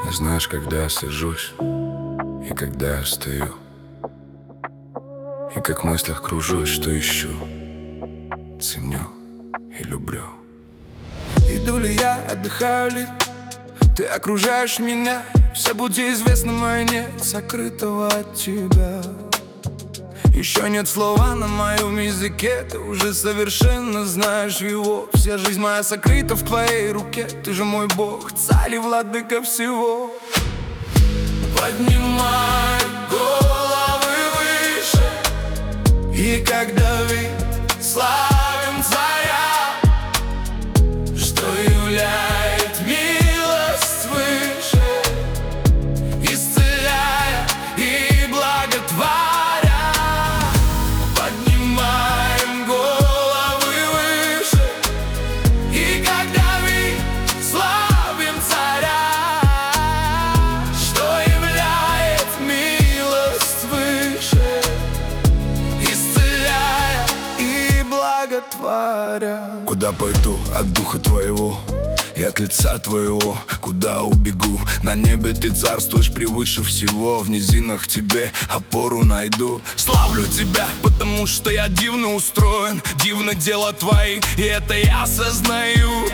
Знаешь, когда я сажусь и когда я стою, и как в мыслях кружусь, что ищу, ценю и люблю. Иду ли я, отдыхаю ли, ты окружаешь меня. Все пути известны, мои нет сокрытого от тебя. Еще нет слова на моем языке, ты уже совершенно знаешь его. Вся жизнь моя сокрыта в твоей руке, ты же мой Бог, царь и владыка всего. Поднимай головы выше, и как Давид славим царя, что являет милость свыше, исцеляя и благотворя. Поднимаем головы выше, и как Давид славим царя, что являет милость свыше, исцеляя и благотворя. Куда пойду от духа твоего и от лица твоего, куда убегу? На небе ты царствуешь превыше всего, в низинах тебе опору найду. Славлю тебя, потому что я дивно устроен, дивно дело твои, и это я осознаю.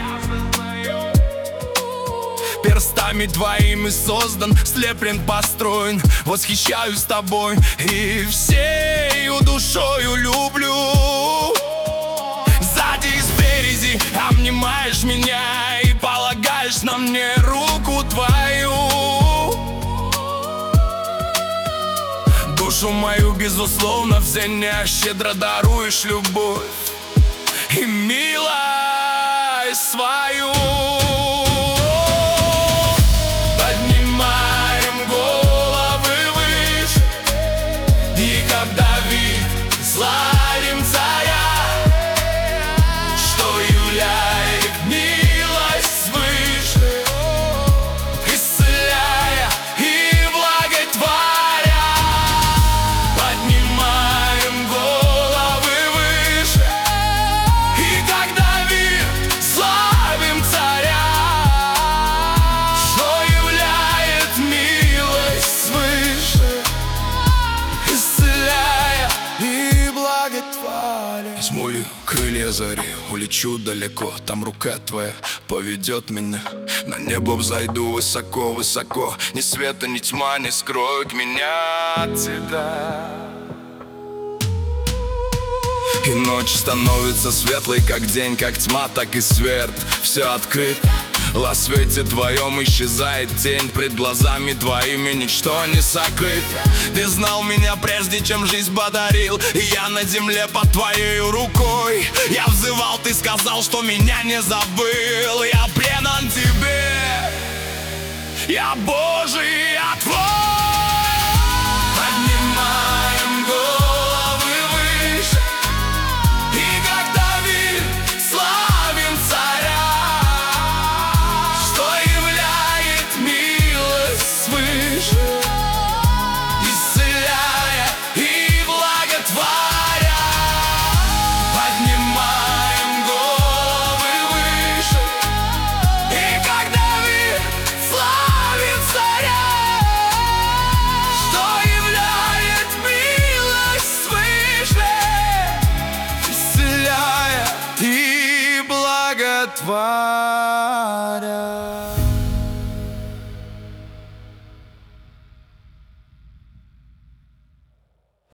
Перстами твоими создан, слеплен, построен. Восхищаюсь тобой и всею душою люблю. Сзади и спереди обнимаешь меня и полагаешь на мне руку твою. Душу мою, безусловно, в земле щедро даруешь любовь и милость свою. Поднимаем головы выше, и как Давид славим царя, что являет милость свыше, исцеляя и благотворя. Поднимаем головы выше, и как Давид славим царя, что являет милость свыше, исцеляя и благотворя. Возьму ли крылья зари, улечу далеко, там рука твоя поведет меня. На небо взойду высоко-высоко, ни света, ни тьма не скроют меня от тебя. И ночь становится светлой, как день, как тьма, так и свет. Все открыто, во свете твоем исчезает тень. Пред глазами твоими ничто не сокрыто. Ты знал меня прежде, чем жизнь подарил, и я на земле под твоей рукой. Я взывал, ты сказал, что меня не забыл. Я предан тебе, я Божий, я твой. Поднимаем головы выше, и как Давид славим царя, что являет милость свыше, исцеляя и благотворя. Поднимаем головы выше, и как Давид славим царя, что являет милость свыше, исцеляя и благотворя.